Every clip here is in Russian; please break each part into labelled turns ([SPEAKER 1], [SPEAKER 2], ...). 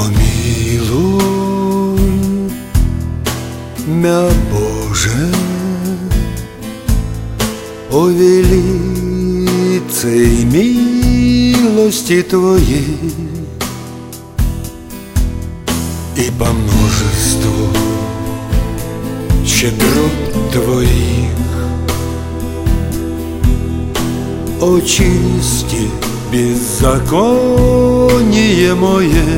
[SPEAKER 1] Помилуй мя, Боже, о велицей милости Твоей, и по множеству щедрот Твоих очисти беззаконие мое.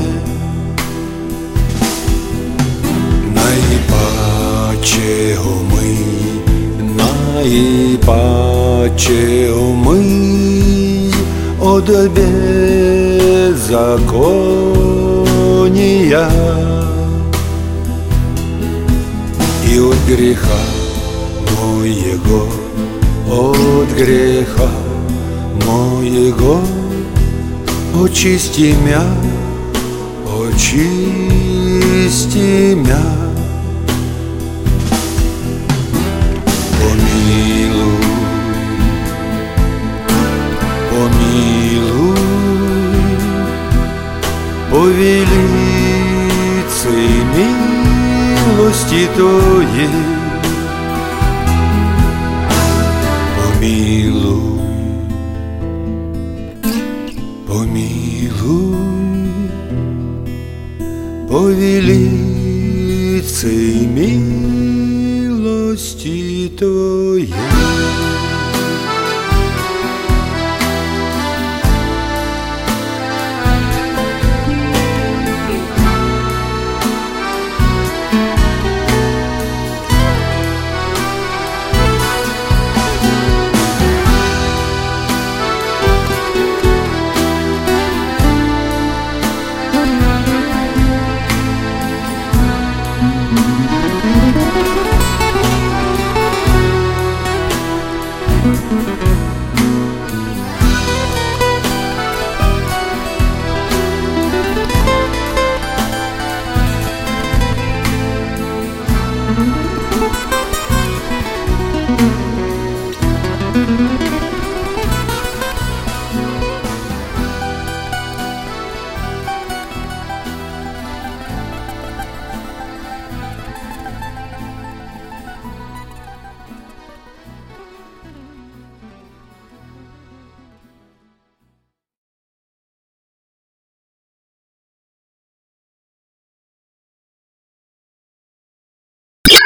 [SPEAKER 1] Наипаче умый, наипаче умый от беззакония и от греха моего, от греха моего. Очисти мя, очисти мя. Помилуй, помилуй, по велицей милости Твоей. Помилуй, помилуй, по велицей милости Твоей.